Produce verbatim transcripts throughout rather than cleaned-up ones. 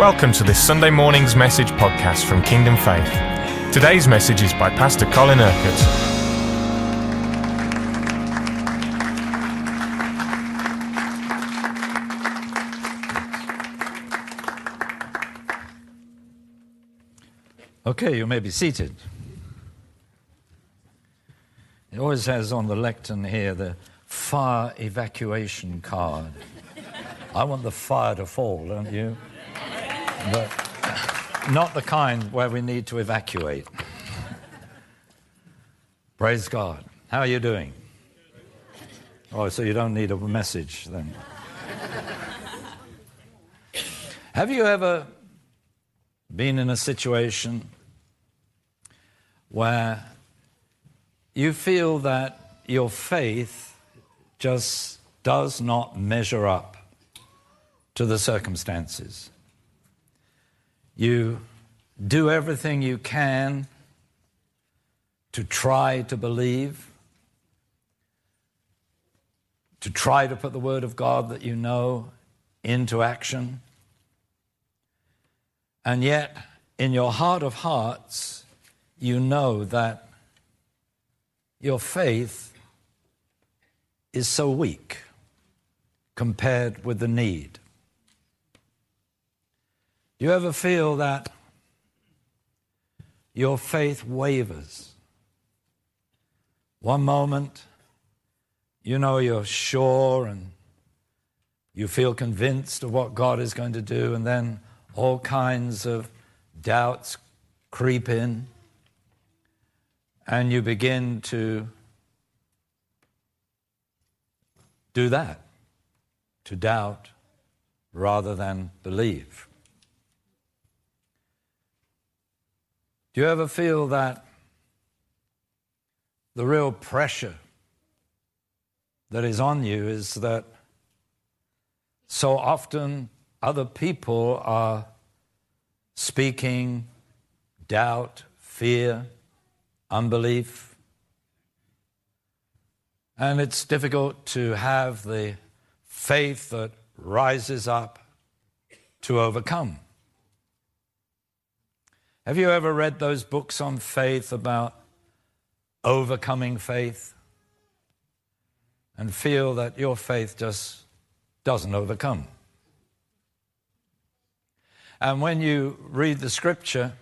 Welcome to this Sunday morning's message podcast from Kingdom Faith. Today's message is by Pastor Colin Urquhart. Okay, you may be seated. It always has on the lectern here the fire evacuation card. I want the fire to fall, don't you? But not the kind where we need to evacuate. Praise God. How are you doing? Oh, so you don't need a message then. Have you ever been in a situation where you feel that your faith just does not measure up to the circumstances? You do everything you can to try to believe, to try to put the Word of God that you know into action, and yet in your heart of hearts you know that your faith is so weak compared with the need. Do you ever feel that your faith wavers? One moment, you know you're sure and you feel convinced of what God is going to do, and then all kinds of doubts creep in, and you begin to do that, to doubt rather than believe. Do you ever feel that the real pressure that is on you is that so often other people are speaking doubt, fear, unbelief, and it's difficult to have the faith that rises up to overcome? Have you ever read those books on faith about overcoming faith and feel that your faith just doesn't overcome? And when you read the scripture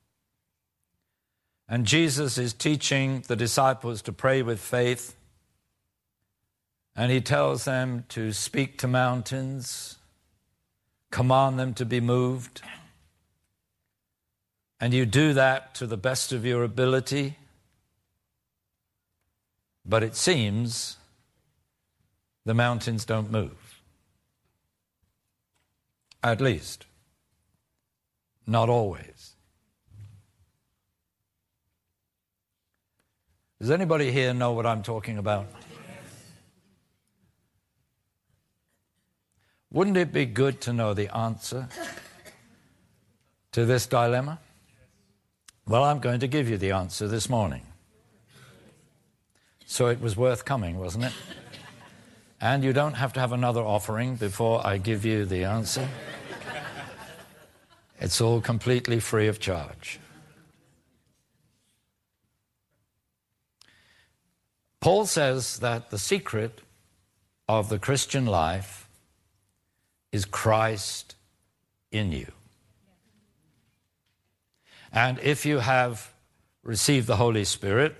and Jesus is teaching the disciples to pray with faith, and he tells them to speak to mountains, command them to be moved, and you do that to the best of your ability, but it seems the mountains don't move. At least, not always. Does anybody here know what I'm talking about? Wouldn't it be good to know the answer to this dilemma? Well, I'm going to give you the answer this morning. So it was worth coming, wasn't it? And you don't have to have another offering before I give you the answer. It's all completely free of charge. Paul says that the secret of the Christian life is Christ in you. And if you have received the Holy Spirit,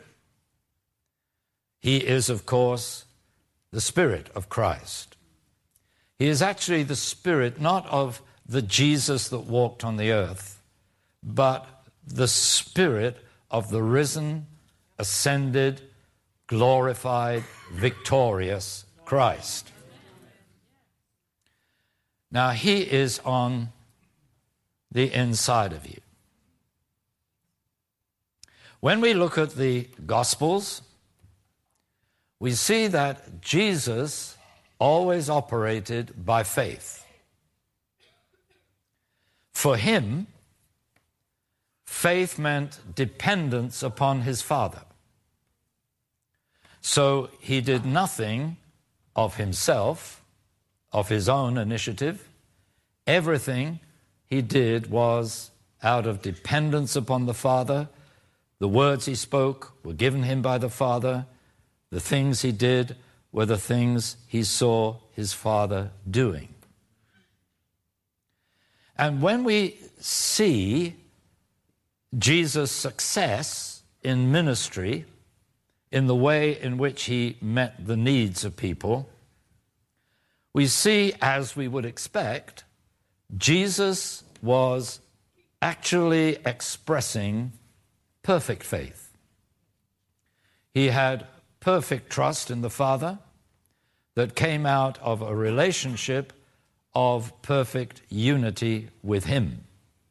he is, of course, the Spirit of Christ. He is actually the Spirit not of the Jesus that walked on the earth, but the Spirit of the risen, ascended, glorified, victorious Christ. Now, he is on the inside of you. When we look at the Gospels, we see that Jesus always operated by faith. For him, faith meant dependence upon his Father. So he did nothing of himself, of his own initiative. Everything he did was out of dependence upon the Father. The words he spoke were given him by the Father. The things he did were the things he saw his Father doing. And when we see Jesus' success in ministry, in the way in which he met the needs of people, we see, as we would expect, Jesus was actually expressing perfect faith. He had perfect trust in the Father that came out of a relationship of perfect unity with him.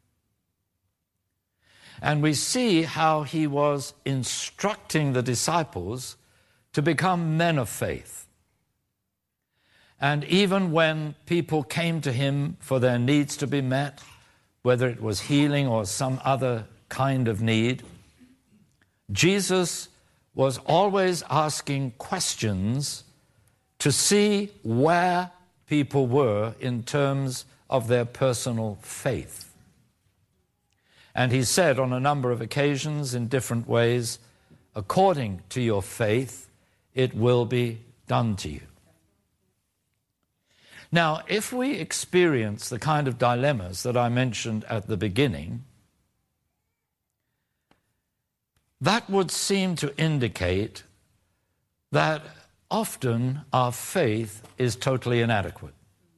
And we see how he was instructing the disciples to become men of faith. And even when people came to him for their needs to be met, whether it was healing or some other kind of need, Jesus was always asking questions to see where people were in terms of their personal faith. And he said on a number of occasions in different ways, according to your faith, it will be done to you. Now, if we experience the kind of dilemmas that I mentioned at the beginning, that would seem to indicate that often our faith is totally inadequate.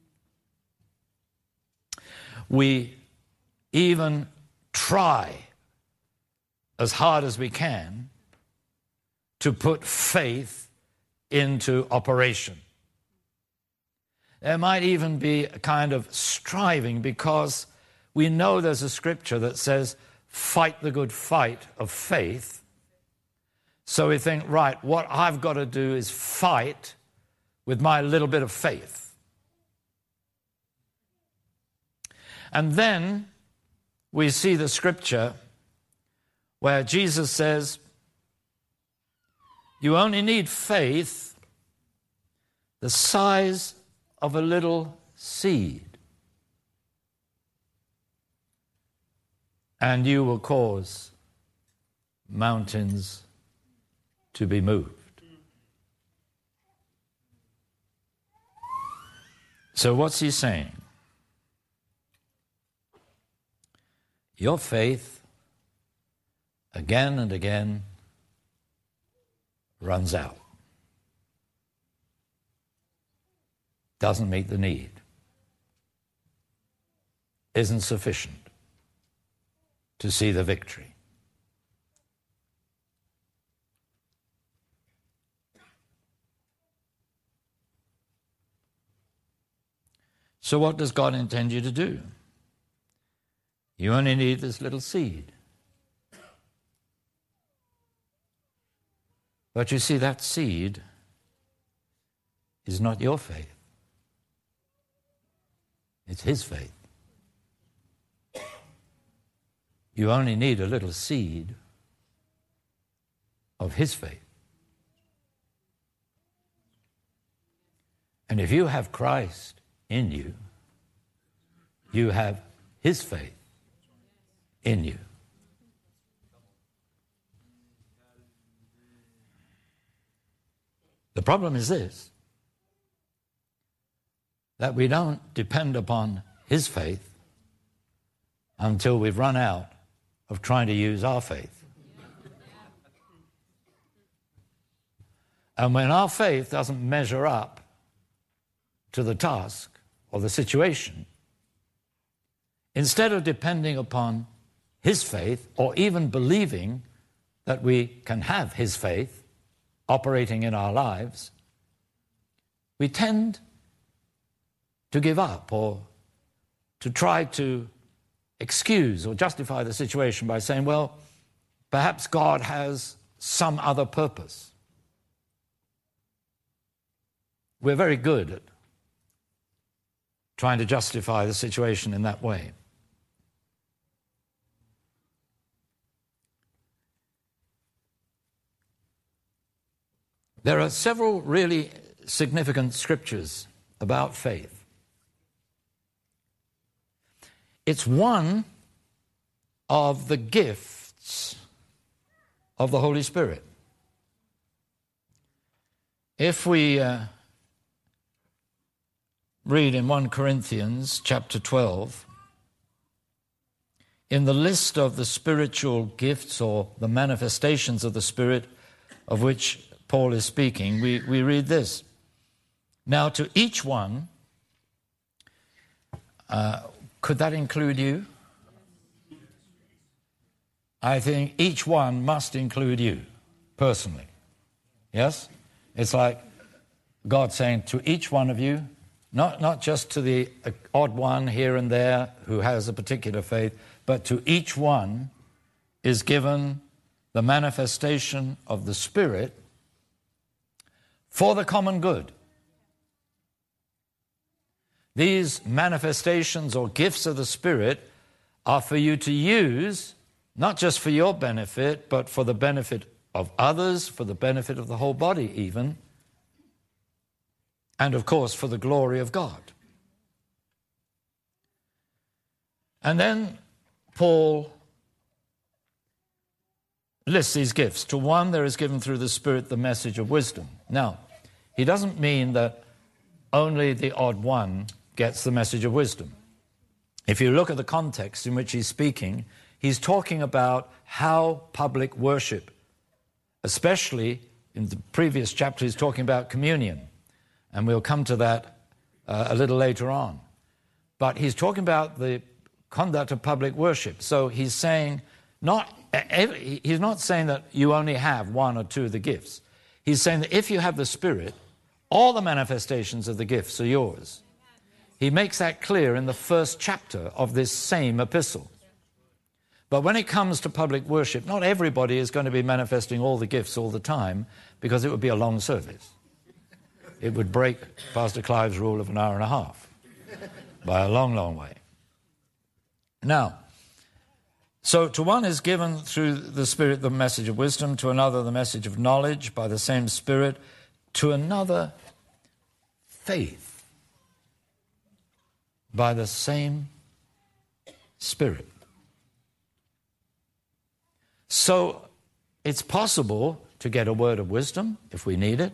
We even try as hard as we can to put faith into operation. There might even be a kind of striving because we know there's a scripture that says, fight the good fight of faith. So we think, right, what I've got to do is fight with my little bit of faith. And then we see the scripture where Jesus says, you only need faith the size of a little seed, and you will cause mountains to be moved. So what's he saying? Your faith, again and again, runs out. Doesn't meet the need. Isn't sufficient to see the victory. So what does God intend you to do? You only need this little seed. But you see, that seed is not your faith. It's his faith. You only need a little seed of his faith. And if you have Christ in you, you have his faith in you. The problem is this, that we don't depend upon his faith until we've run out of trying to use our faith. And when our faith doesn't measure up to the task or the situation, instead of depending upon his faith or even believing that we can have his faith operating in our lives, we tend to give up or to try to excuse or justify the situation by saying, well, perhaps God has some other purpose. We're very good at trying to justify the situation in that way. There are several really significant scriptures about faith. It's one of the gifts of the Holy Spirit. If we uh, read in First Corinthians chapter twelve, in the list of the spiritual gifts or the manifestations of the Spirit of which Paul is speaking, we, we read this. Now to each one, uh, could that include you? I think each one must include you, personally. Yes? It's like God saying to each one of you, not, not just to the odd one here and there who has a particular faith, but to each one is given the manifestation of the Spirit for the common good. These manifestations or gifts of the Spirit are for you to use, not just for your benefit, but for the benefit of others, for the benefit of the whole body even, and of course for the glory of God. And then Paul lists these gifts. To one there is given through the Spirit the message of wisdom. Now, he doesn't mean that only the odd one gets the message of wisdom. If you look at the context in which he's speaking, he's talking about how public worship, especially in the previous chapter, he's talking about communion. And we'll come to that uh, a little later on. But he's talking about the conduct of public worship. So he's saying, not he's not saying that you only have one or two of the gifts. He's saying that if you have the Spirit, all the manifestations of the gifts are yours. He makes that clear in the first chapter of this same epistle. But when it comes to public worship, not everybody is going to be manifesting all the gifts all the time, because it would be a long service. It would break Pastor Clive's rule of an hour and a half by a long, long way. Now, so to one is given through the Spirit the message of wisdom, to another the message of knowledge by the same Spirit, to another faith by the same Spirit. So it's possible to get a word of wisdom if we need it.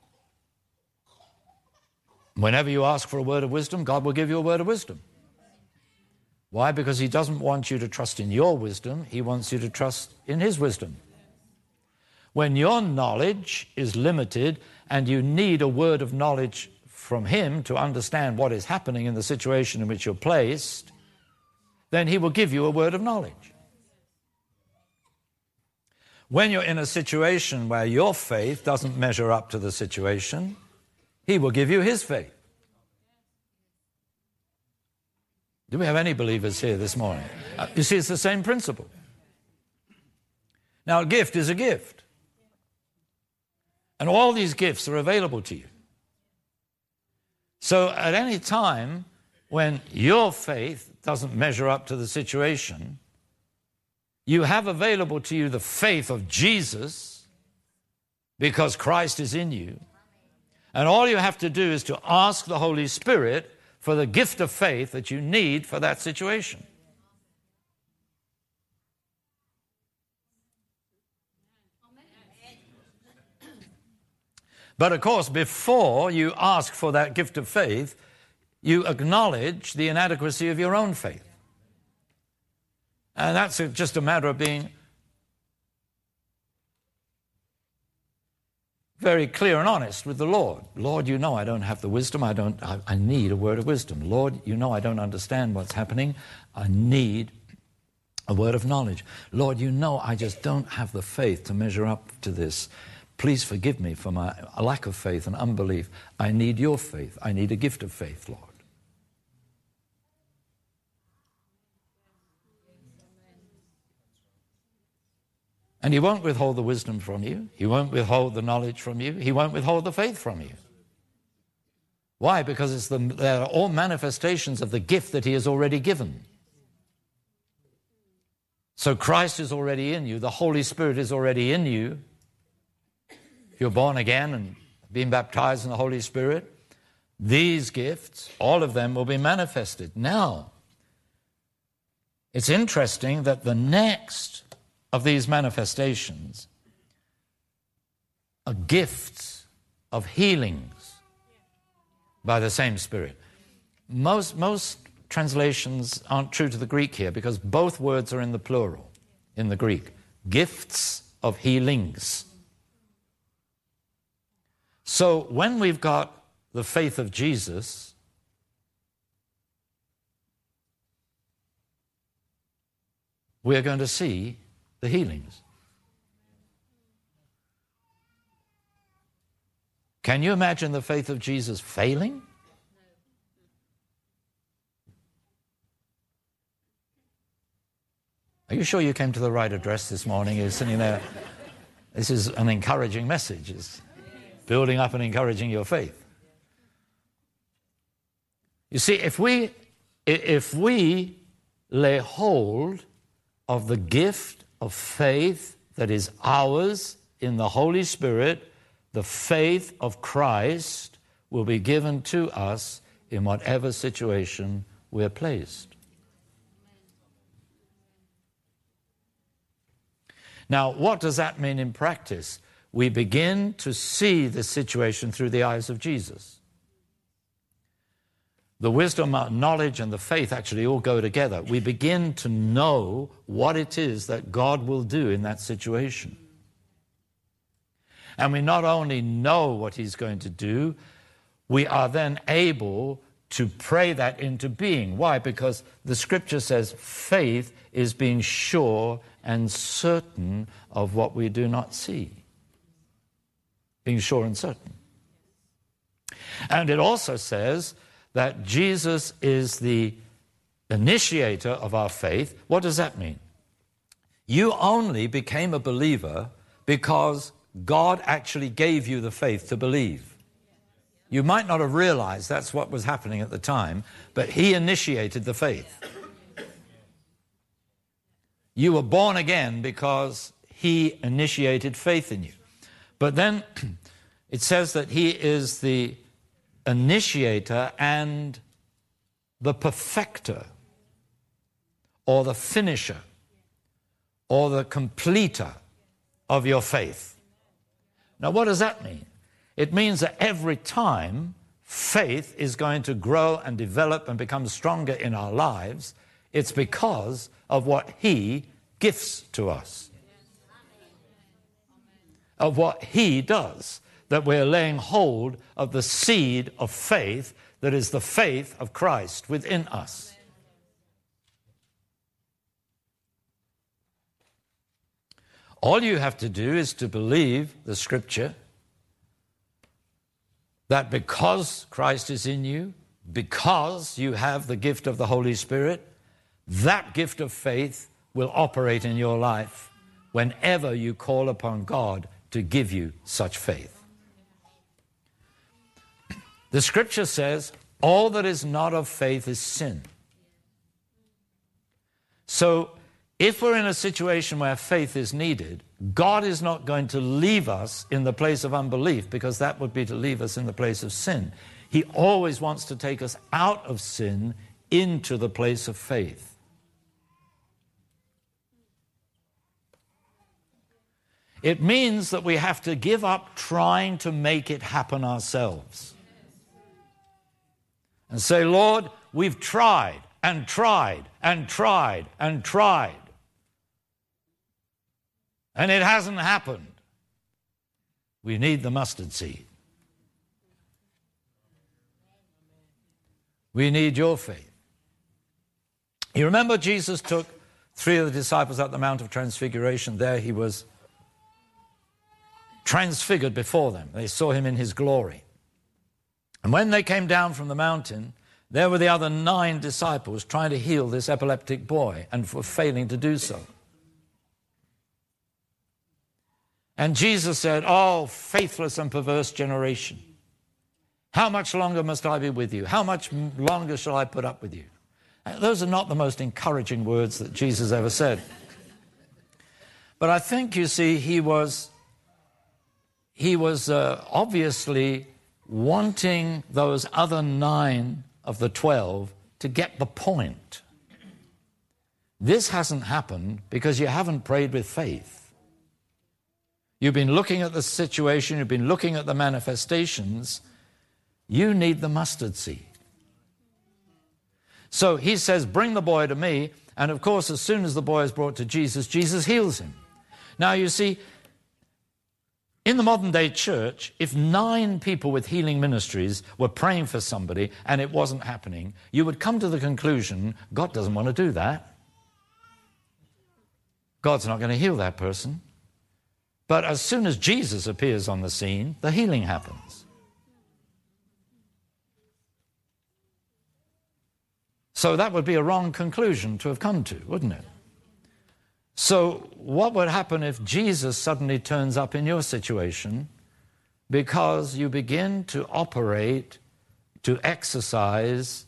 Whenever you ask for a word of wisdom, God will give you a word of wisdom. Why? Because he doesn't want you to trust in your wisdom. He wants you to trust in his wisdom. When your knowledge is limited and you need a word of knowledge from him to understand what is happening in the situation in which you're placed, then he will give you a word of knowledge. When you're in a situation where your faith doesn't measure up to the situation, he will give you his faith. Do we have any believers here this morning? Uh, you see, it's the same principle. Now, a gift is a gift. And all these gifts are available to you. So at any time when your faith doesn't measure up to the situation, you have available to you the faith of Jesus, because Christ is in you. And all you have to do is to ask the Holy Spirit for the gift of faith that you need for that situation. But of course, before you ask for that gift of faith, you acknowledge the inadequacy of your own faith. And that's just a matter of being very clear and honest with the Lord. Lord, you know I don't have the wisdom. I don't. I, I need a word of wisdom. Lord, you know I don't understand what's happening. I need a word of knowledge. Lord, you know I just don't have the faith to measure up to this. Please forgive me for my lack of faith and unbelief. I need your faith. I need a gift of faith, Lord. And he won't withhold the wisdom from you. He won't withhold the knowledge from you. He won't withhold the faith from you. Why? Because it's the, they're all manifestations of the gift that he has already given. So Christ is already in you. The Holy Spirit is already in you. If you're born again and being baptized in the Holy Spirit, these gifts, all of them will be manifested. Now, It's interesting that the next of these manifestations are gifts of healings by the same Spirit. Most, most translations aren't true to the Greek here because both words are in the plural in the Greek. Gifts of healings. So when we've got the faith of Jesus, we're going to see the healings. Can you imagine the faith of Jesus failing? Are you sure you came to the right address this morning? You're sitting there. This is an encouraging message. It's building up and encouraging your faith. You see, if we, if we lay hold of the gift of faith that is ours in the Holy Spirit, the faith of Christ will be given to us in whatever situation we're placed. Now, what does that mean in practice? We begin to see the situation through the eyes of Jesus. The wisdom, knowledge, and the faith actually all go together. We begin to know what it is that God will do in that situation. And we not only know what He's going to do, we are then able to pray that into being. Why? Because the Scripture says faith is being sure and certain of what we do not see. Being sure and certain. And it also says that Jesus is the initiator of our faith. What does that mean? You only became a believer because God actually gave you the faith to believe. You might not have realized that's what was happening at the time, but He initiated the faith. You were born again because He initiated faith in you. But then it says that He is the initiator and the perfecter, or the finisher, or the completer of your faith. Now, what does that mean? It means that every time faith is going to grow and develop and become stronger in our lives, it's because of what He gifts to us, of what He does, that we're laying hold of the seed of faith that is the faith of Christ within us. All you have to do is to believe the Scripture that because Christ is in you, because you have the gift of the Holy Spirit, that gift of faith will operate in your life whenever you call upon God to give you such faith. The Scripture says, all that is not of faith is sin. So, if we're in a situation where faith is needed, God is not going to leave us in the place of unbelief, because that would be to leave us in the place of sin. He always wants to take us out of sin into the place of faith. It means that we have to give up trying to make it happen ourselves. And say, Lord, we've tried and tried and tried and tried. And it hasn't happened. We need the mustard seed. We need your faith. You remember Jesus took three of the disciples up the Mount of Transfiguration. There he was transfigured before them. They saw him in his glory. And when they came down from the mountain, there were the other nine disciples trying to heal this epileptic boy and were failing to do so. And Jesus said, oh, faithless and perverse generation, how much longer must I be with you? How much longer shall I put up with you? Those are not the most encouraging words that Jesus ever said. But I think, you see, he was, he was uh, obviously wanting those other nine of the twelve to get the point. This hasn't happened because you haven't prayed with faith. You've been looking at the situation, you've been looking at the manifestations. You need the mustard seed. So he says, bring the boy to me. And of course, as soon as the boy is brought to Jesus, Jesus heals him. Now you see, in the modern day church, if nine people with healing ministries were praying for somebody and it wasn't happening, you would come to the conclusion, God doesn't want to do that. God's not going to heal that person. But as soon as Jesus appears on the scene, the healing happens. So that would be a wrong conclusion to have come to, wouldn't it? So what would happen if Jesus suddenly turns up in your situation because you begin to operate, to exercise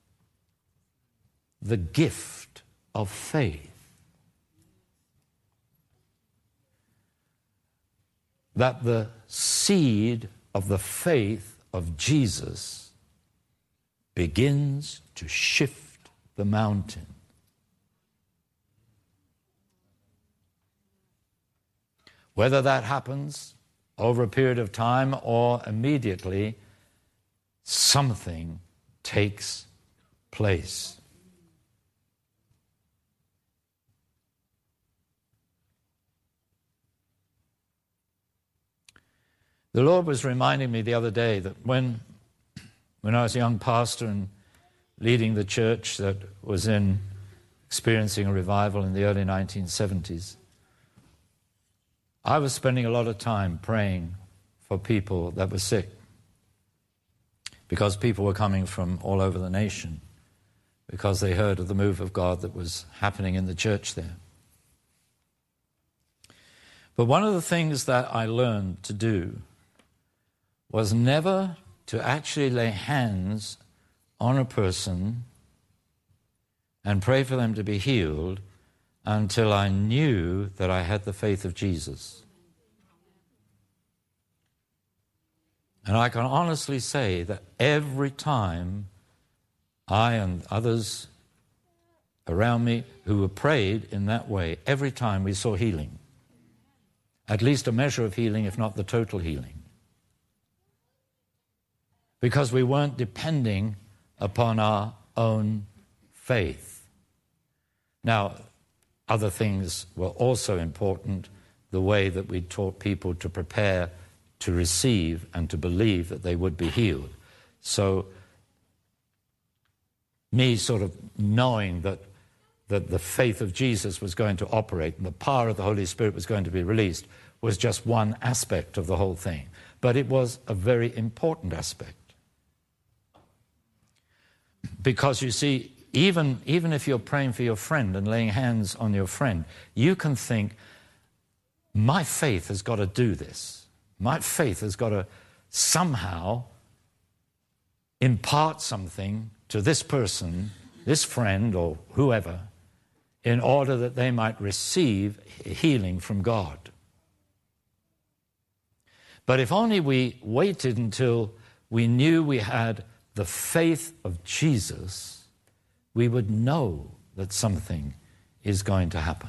the gift of faith? That the seed of the faith of Jesus begins to shift the mountain. Whether that happens over a period of time or immediately, something takes place. The Lord was reminding me the other day that when, when I was a young pastor and leading the church that was in experiencing a revival in the early nineteen seventies, I was spending a lot of time praying for people that were sick because people were coming from all over the nation because they heard of the move of God that was happening in the church there. But one of the things that I learned to do was never to actually lay hands on a person and pray for them to be healed until I knew that I had the faith of Jesus. And I can honestly say that every time I and others around me who were prayed in that way, every time we saw healing. At least a measure of healing, if not the total healing. Because we weren't depending upon our own faith. Now, other things were also important, the way that we taught people to prepare to receive and to believe that they would be healed. So, me sort of knowing that, that the faith of Jesus was going to operate and the power of the Holy Spirit was going to be released was just one aspect of the whole thing. But it was a very important aspect. Because you see, even, even if you're praying for your friend and laying hands on your friend, you can think, my faith has got to do this. My faith has got to somehow impart something to this person, this friend or whoever, in order that they might receive healing from God. But if only we waited until we knew we had the faith of Jesus, we would know that something is going to happen.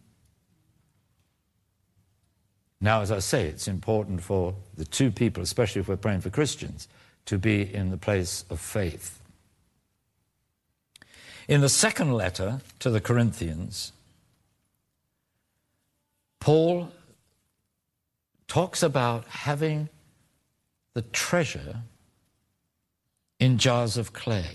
Now, as I say, it's important for the two people, especially if we're praying for Christians, to be in the place of faith. In the second letter to the Corinthians, Paul talks about having the treasure in jars of clay.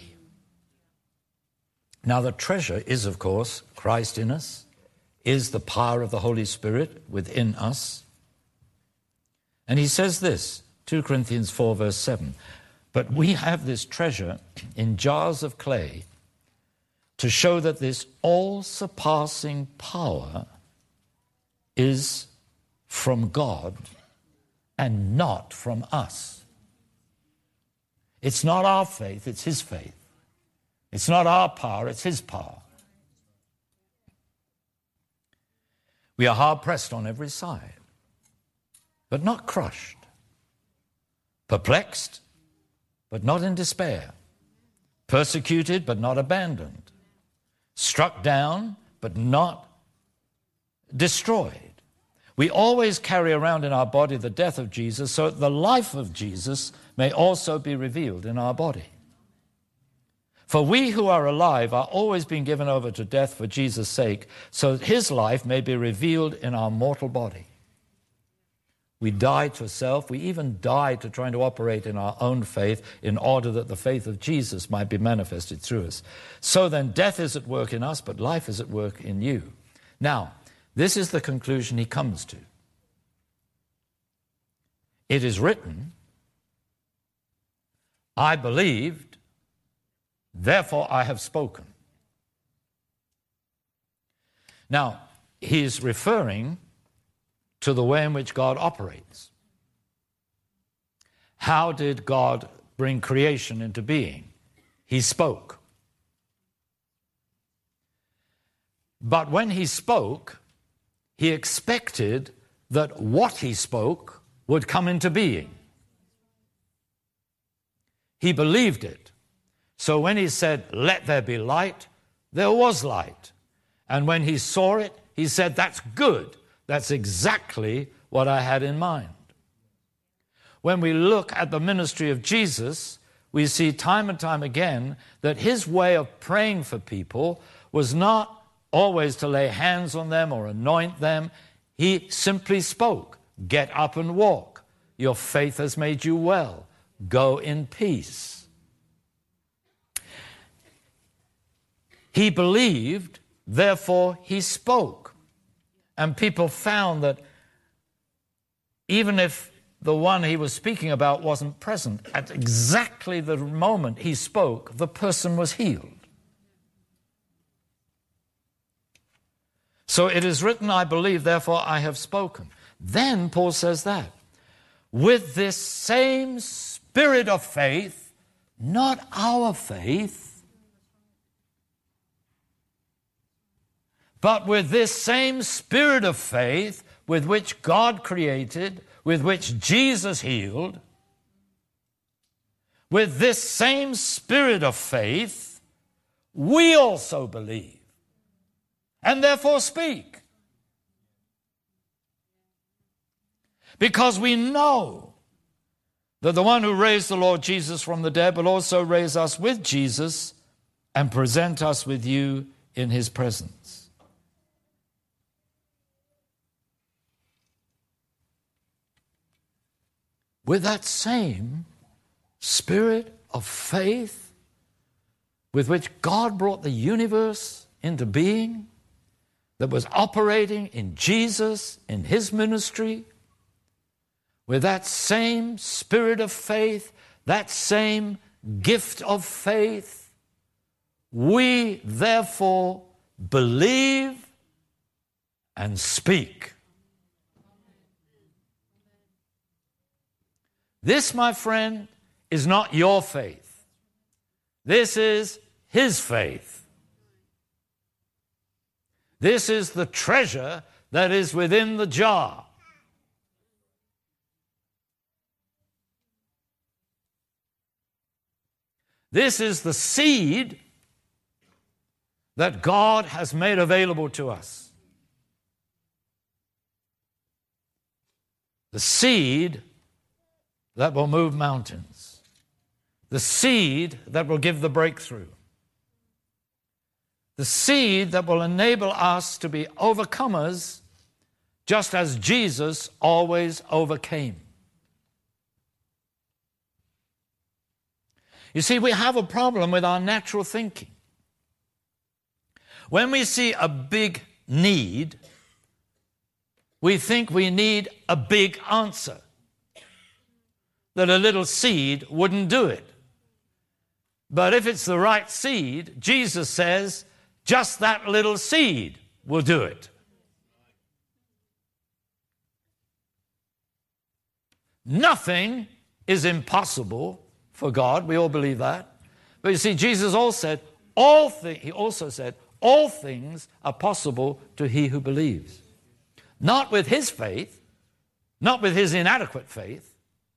Now, the treasure is, of course, Christ in us, is the power of the Holy Spirit within us. And he says this, two Corinthians four, verse seven, but we have this treasure in jars of clay to show that this all-surpassing power is from God and not from us. It's not our faith, it's his faith. It's not our power, it's his power. We are hard-pressed on every side, but not crushed. Perplexed, but not in despair. Persecuted, but not abandoned. Struck down, but not destroyed. We always carry around in our body the death of Jesus so that the life of Jesus may also be revealed in our body. For we who are alive are always being given over to death for Jesus' sake, so that his life may be revealed in our mortal body. We die to self. We even die to trying to operate in our own faith in order that the faith of Jesus might be manifested through us. So then death is at work in us, but life is at work in you. Now, this is the conclusion he comes to. It is written, I believed, therefore I have spoken. Now, he's referring to the way in which God operates. How did God bring creation into being? He spoke. But when he spoke, he expected that what he spoke would come into being. He believed it. So when he said, let there be light, there was light. And when he saw it, he said, that's good. That's exactly what I had in mind. When we look at the ministry of Jesus, we see time and time again that his way of praying for people was not always to lay hands on them or anoint them. He simply spoke, get up and walk. Your faith has made you well. Go in peace. He believed, therefore he spoke. And people found that even if the one he was speaking about wasn't present, at exactly the moment he spoke, the person was healed. So it is written, I believe, therefore I have spoken. Then Paul says that. With this same spirit of faith, not our faith, but with this same spirit of faith with which God created, with which Jesus healed, with this same spirit of faith, we also believe and therefore speak. Because we know that the one who raised the Lord Jesus from the dead will also raise us with Jesus and present us with you in his presence. With that same spirit of faith with which God brought the universe into being, that was operating in Jesus, in his ministry, with that same spirit of faith, that same gift of faith, we therefore believe and speak. This, my friend, is not your faith. This is his faith. This is the treasure that is within the jar. This is the seed that God has made available to us. The seed that will move mountains. The seed that will give the breakthrough. The seed that will enable us to be overcomers just as Jesus always overcame. You see, we have a problem with our natural thinking. When we see a big need, we think we need a big answer. That a little seed wouldn't do it. But if it's the right seed, Jesus says, just that little seed will do it. Nothing is impossible for God. We all believe that. But you see, Jesus also said, all thi- he also said, all things are possible to he who believes. Not with his faith, not with his inadequate faith,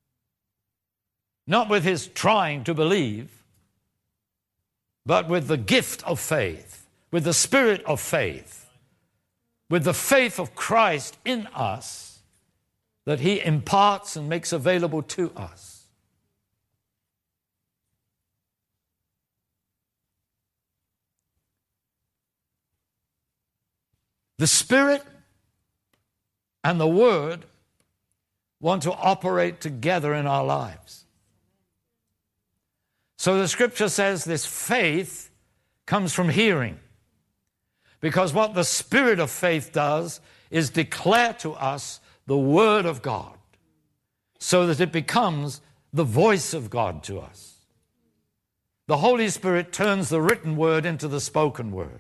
not with his trying to believe, but with the gift of faith, with the spirit of faith, with the faith of Christ in us that he imparts and makes available to us. The Spirit and the Word want to operate together in our lives. So the Scripture says this faith comes from hearing, because what the Spirit of faith does is declare to us the Word of God so that it becomes the voice of God to us. The Holy Spirit turns the written word into the spoken word.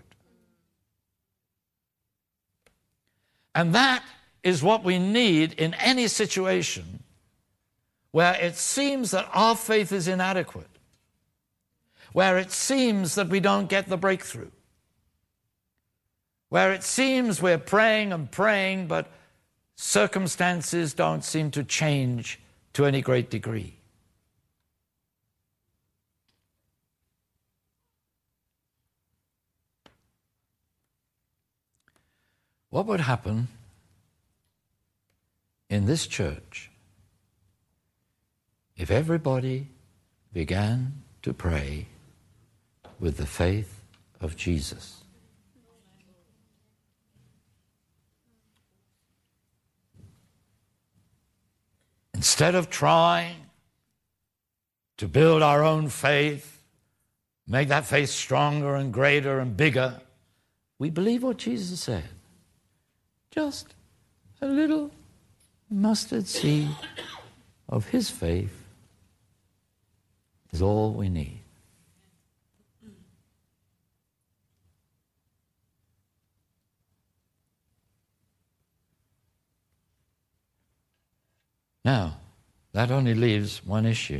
And that is what we need in any situation where it seems that our faith is inadequate, where it seems that we don't get the breakthrough, where it seems we're praying and praying, but circumstances don't seem to change to any great degree. What would happen in this church if everybody began to pray with the faith of Jesus? Instead of trying to build our own faith, make that faith stronger and greater and bigger, we believe what Jesus said. Just a little mustard seed of his faith is all we need. Now, that only leaves one issue.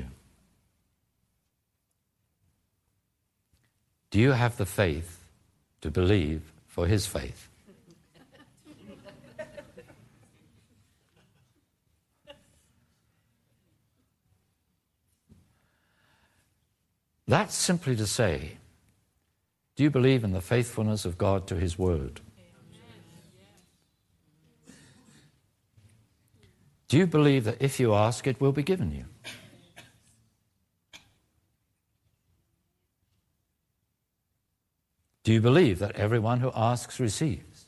Do you have the faith to believe for his faith? That's simply to say, do you believe in the faithfulness of God to his word? Do you believe that if you ask, it will be given you? Do you believe that everyone who asks receives?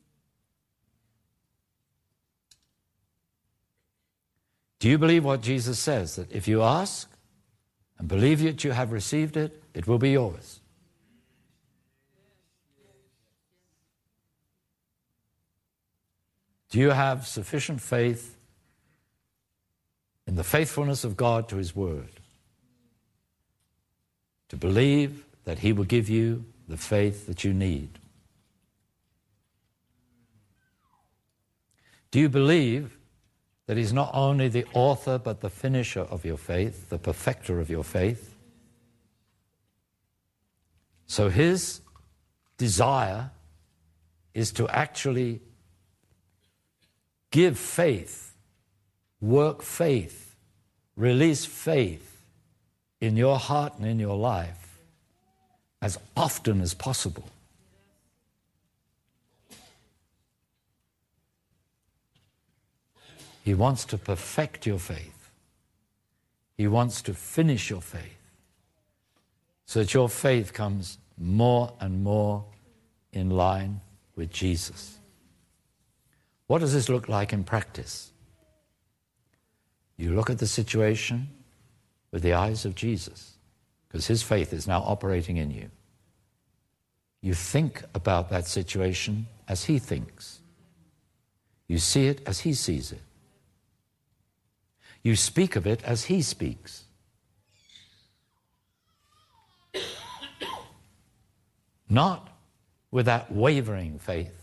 Do you believe what Jesus says, that if you ask and believe that you have received it, it will be yours? Do you have sufficient faith in the faithfulness of God to his word to believe that he will give you the faith that you need? Do you believe that he's not only the author but the finisher of your faith, the perfecter of your faith? So his desire is to actually give faith, work faith, release faith in your heart and in your life as often as possible. He wants to perfect your faith. He wants to finish your faith so that your faith comes more and more in line with Jesus. What does this look like in practice? You look at the situation with the eyes of Jesus, because his faith is now operating in you. You think about that situation as he thinks. You see it as he sees it. You speak of it as he speaks. Not with that wavering faith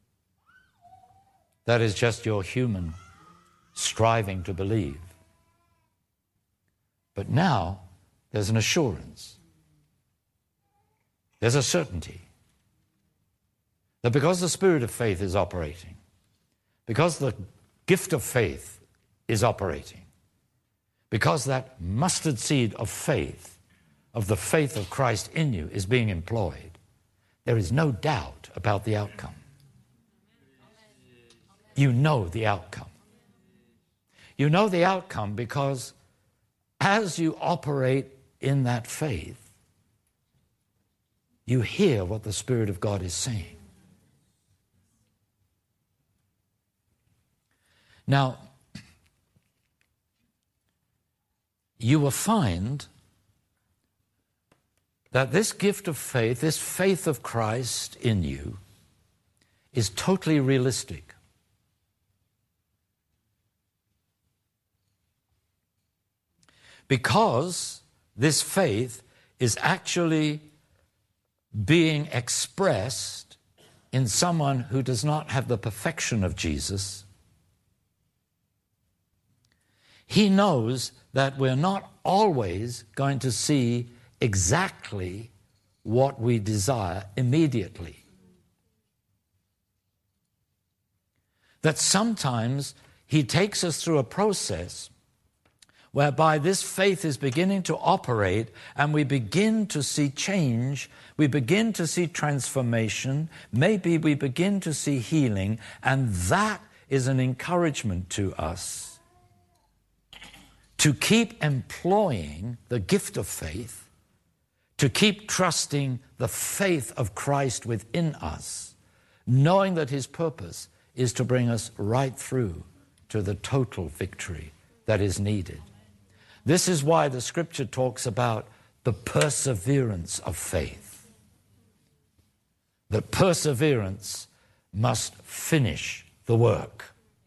that is just your human striving to believe. But now there's an assurance. There's a certainty that because the spirit of faith is operating, because the gift of faith is operating, because that mustard seed of faith, of the faith of Christ in you, is being employed, there is no doubt about the outcome. You know the outcome. You know the outcome because as you operate in that faith, you hear what the Spirit of God is saying. Now, you will find that this gift of faith, this faith of Christ in you, is totally realistic. Because this faith is actually being expressed in someone who does not have the perfection of Jesus, he knows that we're not always going to see exactly what we desire immediately. That sometimes he takes us through a process whereby this faith is beginning to operate and we begin to see change, we begin to see transformation, maybe we begin to see healing, and that is an encouragement to us to keep employing the gift of faith, to keep trusting the faith of Christ within us, knowing that his purpose is to bring us right through to the total victory that is needed. This is why the scripture talks about the perseverance of faith. That perseverance must finish the work.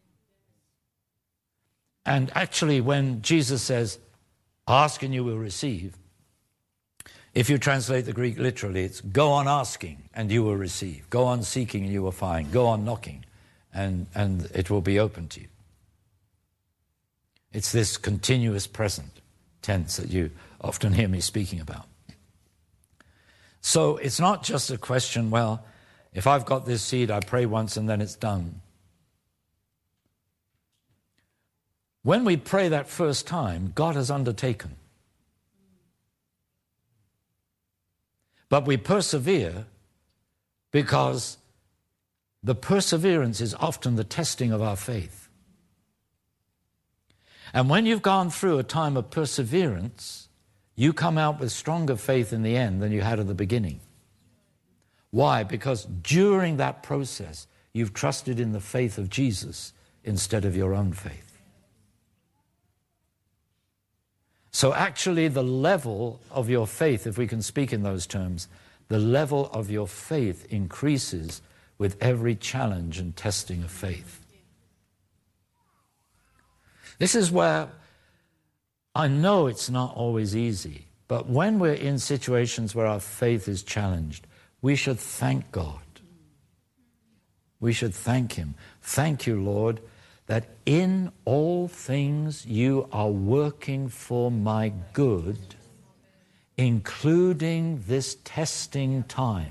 And actually, when Jesus says, ask and you will receive, if you translate the Greek literally, it's go on asking and you will receive. Go on seeking and you will find. Go on knocking and, and it will be open to you. It's this continuous present tense that you often hear me speaking about. So it's not just a question, well, if I've got this seed, I pray once and then it's done. When we pray that first time, God has undertaken. But we persevere because the perseverance is often the testing of our faith. And when you've gone through a time of perseverance, you come out with stronger faith in the end than you had at the beginning. Why? Because during that process, you've trusted in the faith of Jesus instead of your own faith. So actually the level of your faith, if we can speak in those terms, the level of your faith increases with every challenge and testing of faith. This is where I know it's not always easy, but when we're in situations where our faith is challenged, we should thank God. We should thank him. Thank you, Lord, that in all things you are working for my good, including this testing time.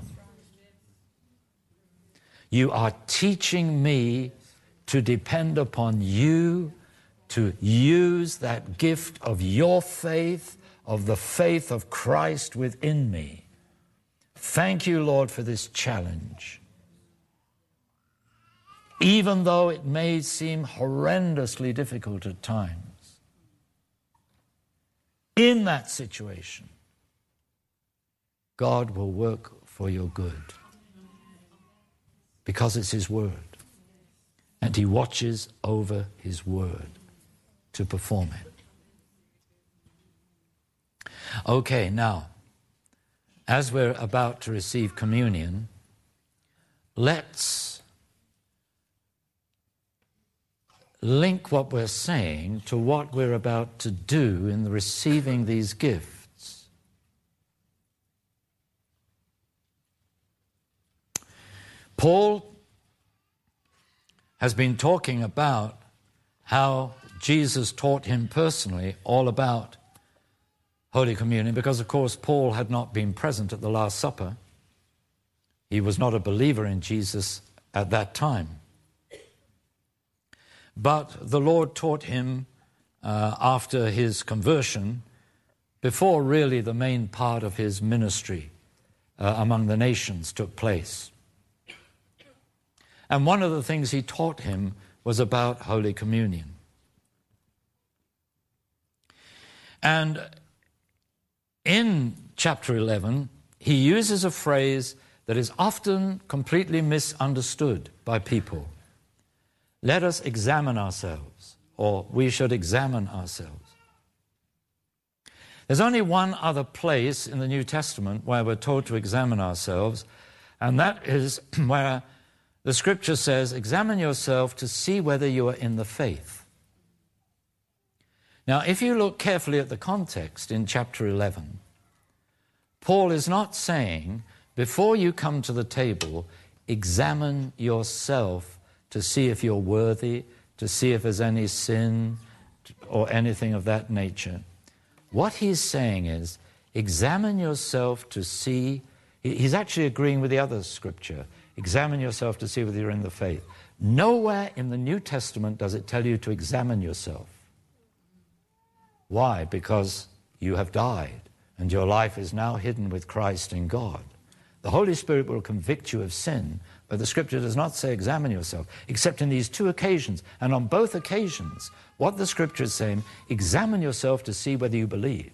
You are teaching me to depend upon you, to use that gift of your faith, of the faith of Christ within me. Thank you, Lord, for this challenge. Even though it may seem horrendously difficult at times, in that situation, God will work for your good because it's his word, and he watches over his word to perform it. Okay, now, as we're about to receive communion, let's link what we're saying to what we're about to do in receiving these gifts. Paul has been talking about how Jesus taught him personally all about Holy Communion because, of course, Paul had not been present at the Last Supper. He was not a believer in Jesus at that time. But the Lord taught him uh, after his conversion, before really the main part of his ministry, uh, among the nations took place. And one of the things he taught him was about Holy Communion. And in chapter eleven, he uses a phrase that is often completely misunderstood by people. Let us examine ourselves, or we should examine ourselves. There's only one other place in the New Testament where we're told to examine ourselves, and that is where the Scripture says, examine yourself to see whether you are in the faith. Now, if you look carefully at the context in chapter eleven, Paul is not saying, before you come to the table, examine yourself to see if you're worthy, to see if there's any sin or anything of that nature. What he's saying is, examine yourself to see, he's actually agreeing with the other scripture, examine yourself to see whether you're in the faith. Nowhere in the New Testament does it tell you to examine yourself. Why? Because you have died and your life is now hidden with Christ in God. The Holy Spirit will convict you of sin, but the Scripture does not say examine yourself, except in these two occasions. And on both occasions, what the Scripture is saying, examine yourself to see whether you believe.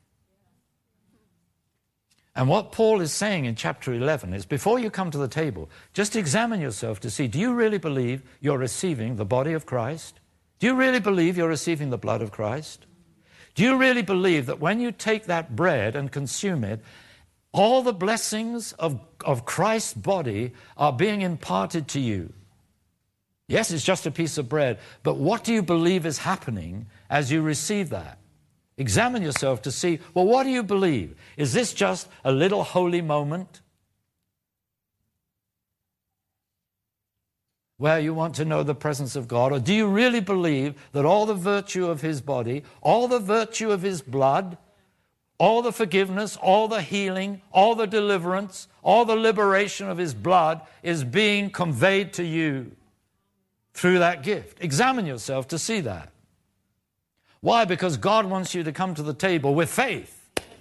And what Paul is saying in chapter eleven is, before you come to the table, just examine yourself to see, do you really believe you're receiving the body of Christ? Do you really believe you're receiving the blood of Christ? Do you really believe that when you take that bread and consume it, all the blessings of, of Christ's body are being imparted to you? Yes, it's just a piece of bread, but what do you believe is happening as you receive that? Examine yourself to see, well, what do you believe? Is this just a little holy moment where you want to know the presence of God? Or do you really believe that all the virtue of his body, all the virtue of his blood, all the forgiveness, all the healing, all the deliverance, all the liberation of his blood is being conveyed to you through that gift? Examine yourself to see that. Why? Because God wants you to come to the table with faith.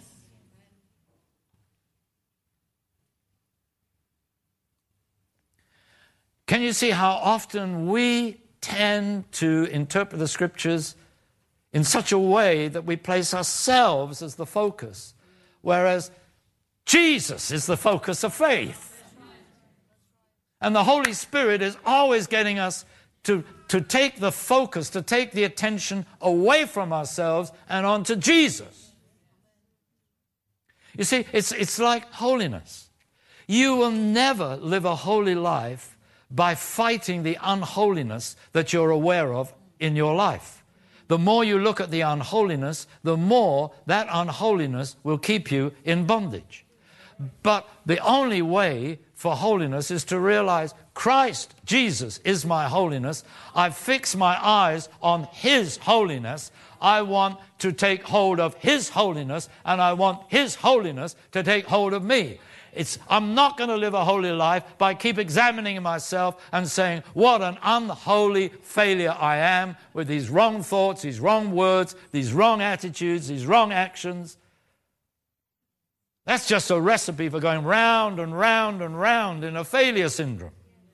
Can you see how often we tend to interpret the Scriptures in such a way that we place ourselves as the focus, whereas Jesus is the focus of faith? And the Holy Spirit is always getting us to, to take the focus, to take the attention away from ourselves and onto Jesus. You see, it's, it's like holiness. You will never live a holy life by fighting the unholiness that you're aware of in your life. The more you look at the unholiness, the more that unholiness will keep you in bondage. But the only way for holiness is to realize Christ Jesus is my holiness. I fix my eyes on his holiness. I want to take hold of his holiness, and I want his holiness to take hold of me. It's, I'm not going to live a holy life by keep examining myself and saying, what an unholy failure I am with these wrong thoughts, these wrong words, these wrong attitudes, these wrong actions. That's just a recipe for going round and round and round in a failure syndrome.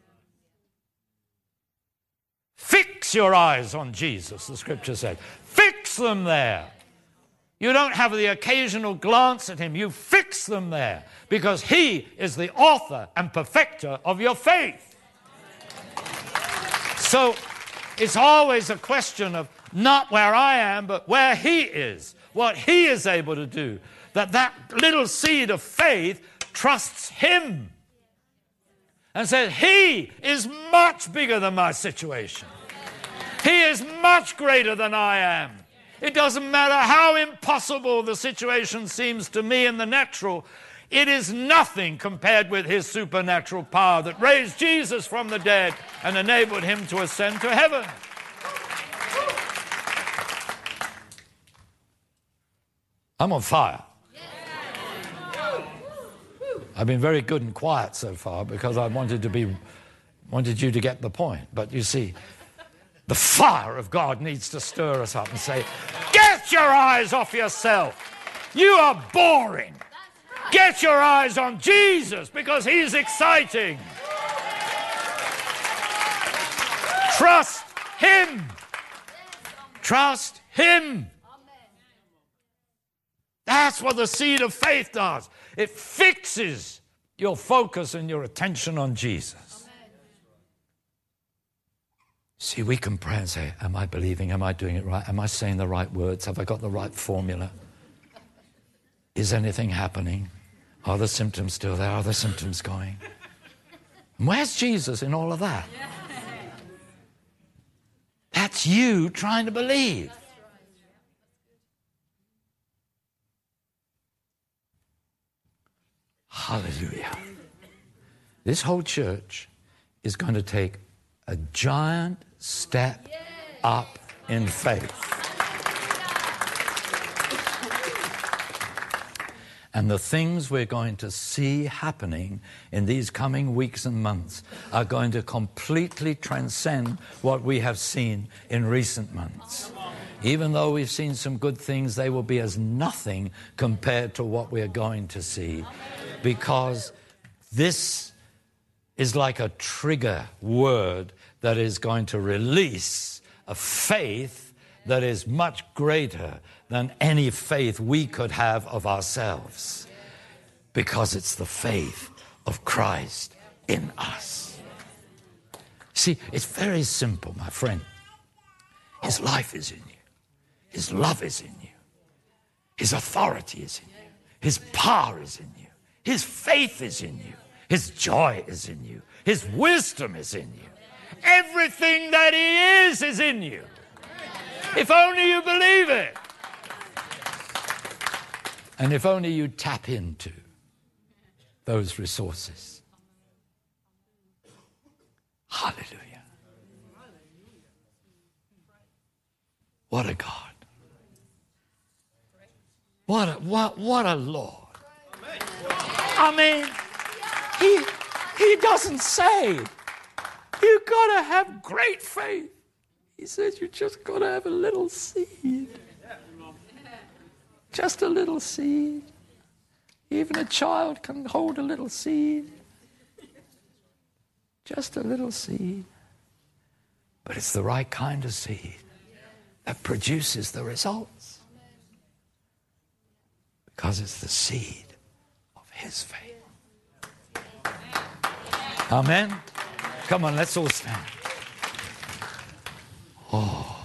Fix your eyes on Jesus, the Scripture said. Fix them there. You don't have the occasional glance at him. You fix them there because he is the author and perfecter of your faith. So it's always a question of not where I am, but where he is, what he is able to do. That that little seed of faith trusts him and says, he is much bigger than my situation. He is much greater than I am. It doesn't matter how impossible the situation seems to me in the natural. It is nothing compared with his supernatural power that raised Jesus from the dead and enabled him to ascend to heaven. I'm on fire. I've been very good and quiet so far because I wanted to be, wanted you to get the point. But you see, the fire of God needs to stir us up and say, get your eyes off yourself. You are boring. Get your eyes on Jesus because he's exciting. Trust him. Trust him. That's what the seed of faith does. It fixes your focus and your attention on Jesus. See, we can pray and say, am I believing? Am I doing it right? Am I saying the right words? Have I got the right formula? Is anything happening? Are the symptoms still there? Are the symptoms going? And where's Jesus in all of that? That's you trying to believe. Hallelujah. This whole church is going to take a giant step up in faith. And the things we're going to see happening in these coming weeks and months are going to completely transcend what we have seen in recent months. Even though we've seen some good things, they will be as nothing compared to what we are going to see. Because this is like a trigger word that is going to release a faith that is much greater than any faith we could have of ourselves. Because it's the faith of Christ in us. See, it's very simple, my friend. His life is in you. His love is in you. His authority is in you. His power is in you. His faith is in you. His joy is in you. His wisdom is in you. Everything that he is is in you. If only you believe it. And if only you tap into those resources. Hallelujah. What a God. What a, what, what a Lord. I mean, he, he doesn't say, you've got to have great faith. He says you just got to have a little seed. Just a little seed. Even a child can hold a little seed. Just a little seed. But it's the right kind of seed that produces the results. Because it's the seed of his faith. Amen? Come on, let's all stand. Oh.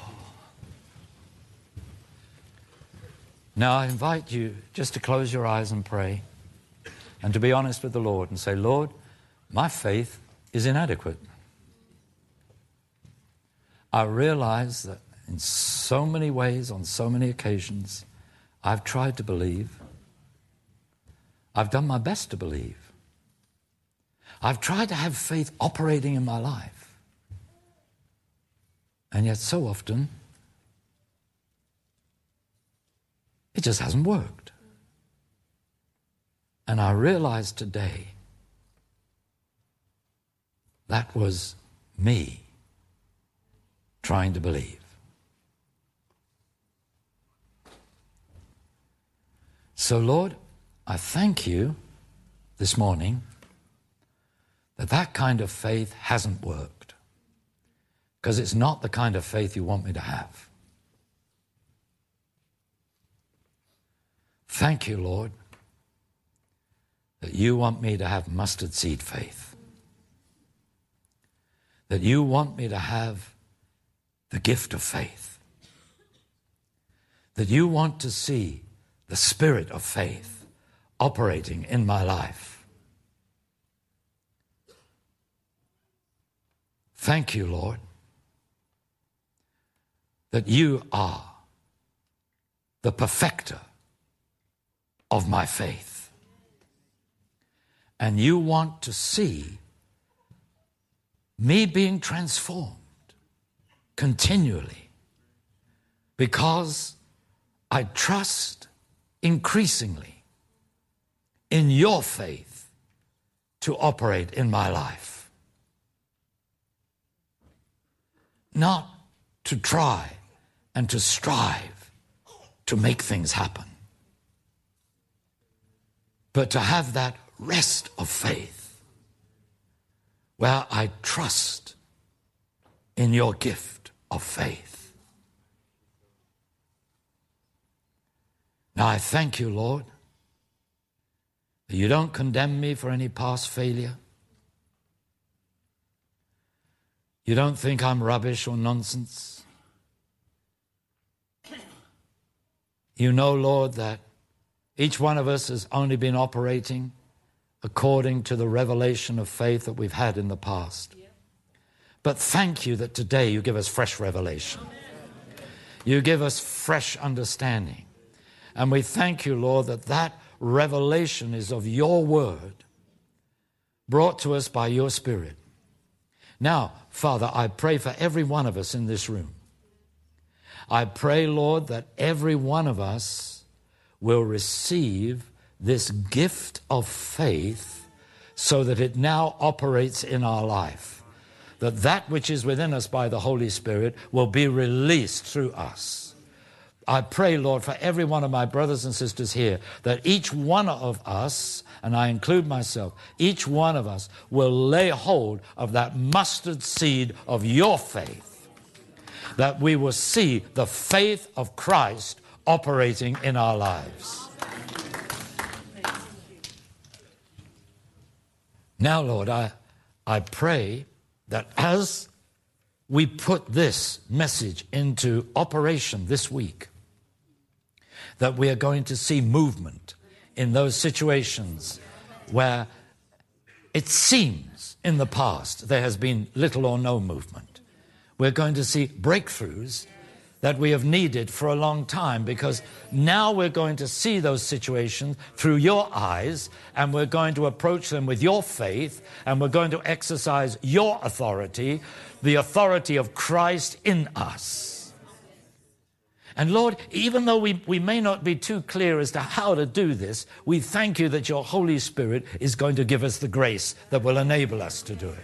Now I invite you just to close your eyes and pray and to be honest with the Lord and say, Lord, my faith is inadequate. I realize that in so many ways, on so many occasions, I've tried to believe. I've done my best to believe. I've tried to have faith operating in my life. And yet so often, it just hasn't worked. And I realize today that was me trying to believe. So, Lord, I thank you this morning that that kind of faith hasn't worked, because it's not the kind of faith you want me to have. Thank you, Lord, that you want me to have mustard seed faith, that you want me to have the gift of faith, that you want to see the spirit of faith operating in my life. Thank you, Lord, that you are the perfecter of my faith. And you want to see me being transformed continually, because I trust increasingly in your faith to operate in my life. Not to try and to strive to make things happen, but to have that rest of faith where I trust in your gift of faith. Now I thank you, Lord, that you don't condemn me for any past failure. You don't think I'm rubbish or nonsense. You know, Lord, that each one of us has only been operating according to the revelation of faith that we've had in the past. But thank you that today you give us fresh revelation. You give us fresh understanding. And we thank you, Lord, that that revelation is of your word brought to us by your Spirit. Now, Father, I pray for every one of us in this room. I pray, Lord, that every one of us will receive this gift of faith so that it now operates in our life. That that which is within us by the Holy Spirit will be released through us. I pray, Lord, for every one of my brothers and sisters here, that each one of us, and I include myself, each one of us will lay hold of that mustard seed of your faith, that we will see the faith of Christ operating in our lives. Now, Lord, I, I pray that as we put this message into operation this week, that we are going to see movement in those situations where it seems in the past there has been little or no movement. We're going to see breakthroughs that we have needed for a long time, because now we're going to see those situations through your eyes, and we're going to approach them with your faith, and we're going to exercise your authority, the authority of Christ in us. And Lord, even though we, we may not be too clear as to how to do this, we thank you that your Holy Spirit is going to give us the grace that will enable us to do it.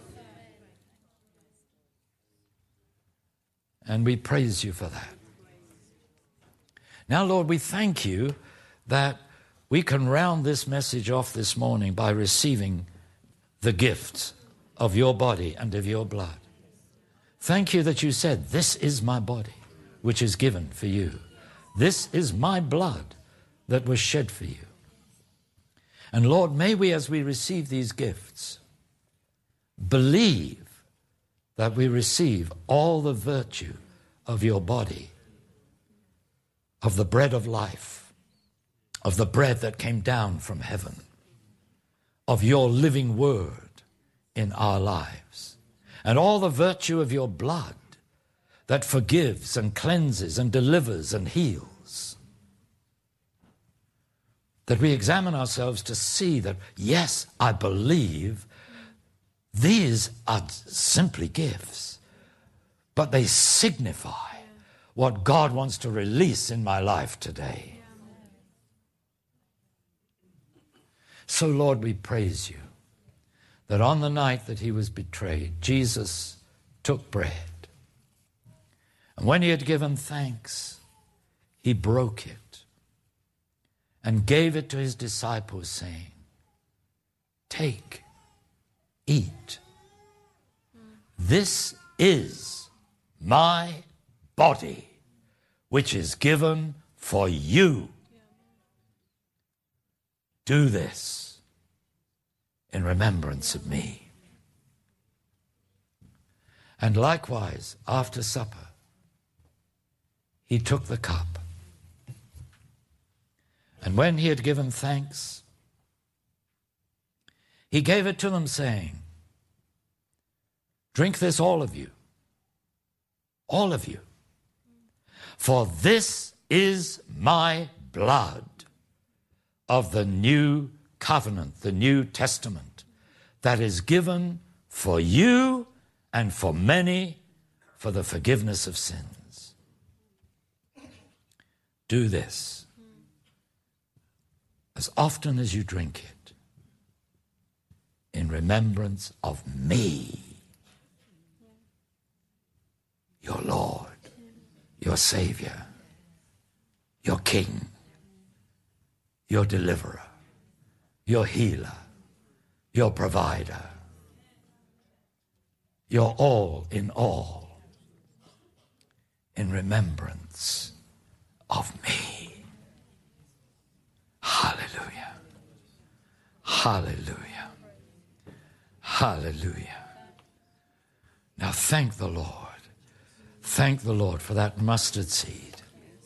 And we praise you for that. Now, Lord, we thank you that we can round this message off this morning by receiving the gift of your body and of your blood. Thank you that you said, this is my body, which is given for you. This is my blood that was shed for you. And Lord, may we, as we receive these gifts, believe that we receive all the virtue of your body, of the bread of life, of the bread that came down from heaven, of your living word in our lives, and all the virtue of your blood that forgives and cleanses and delivers and heals. That we examine ourselves to see that, yes, I believe these are simply gifts, but they signify what God wants to release in my life today. So, Lord, we praise you that on the night that he was betrayed, Jesus took bread. And when he had given thanks, he broke it and gave it to his disciples, saying, "Take, eat. This is my body, which is given for you. Do this in remembrance of me." And likewise, after supper, he took the cup. And when he had given thanks, he gave it to them, saying, "Drink this, all of you, all of you, for this is my blood of the new covenant, the New Testament, that is given for you and for many for the forgiveness of sins. Do this as often as you drink it in remembrance of me, your Lord, your Savior, your King, your Deliverer, your healer, your provider. You're all in all in remembrance of me. Hallelujah. Hallelujah. Hallelujah. Now thank the Lord. Thank the Lord for that mustard seed.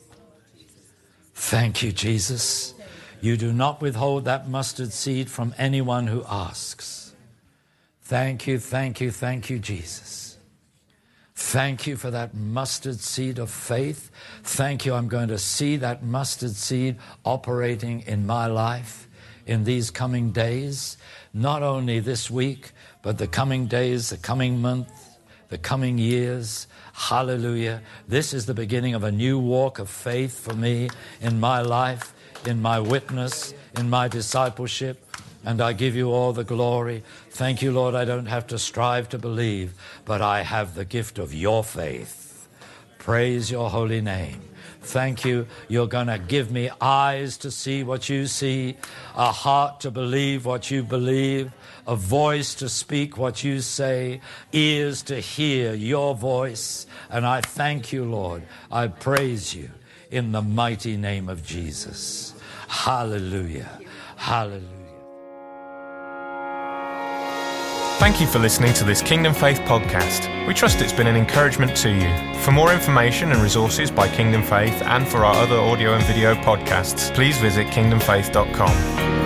Thank you, Jesus. You do not withhold that mustard seed from anyone who asks. Thank you, thank you, thank you, Jesus. Thank you for that mustard seed of faith. Thank you, I'm going to see that mustard seed operating in my life in these coming days, not only this week, but the coming days, the coming month, the coming years. Hallelujah. This is the beginning of a new walk of faith for me in my life, in my witness, in my discipleship. And I give you all the glory. Thank you, Lord, I don't have to strive to believe, but I have the gift of your faith. Praise your holy name. Thank you. You're going to give me eyes to see what you see, a heart to believe what you believe, a voice to speak what you say, ears to hear your voice. And I thank you, Lord. I praise you in the mighty name of Jesus. Hallelujah. Hallelujah. Thank you for listening to this Kingdom Faith podcast. We trust it's been an encouragement to you. For more information and resources by Kingdom Faith and for our other audio and video podcasts, please visit kingdom faith dot com.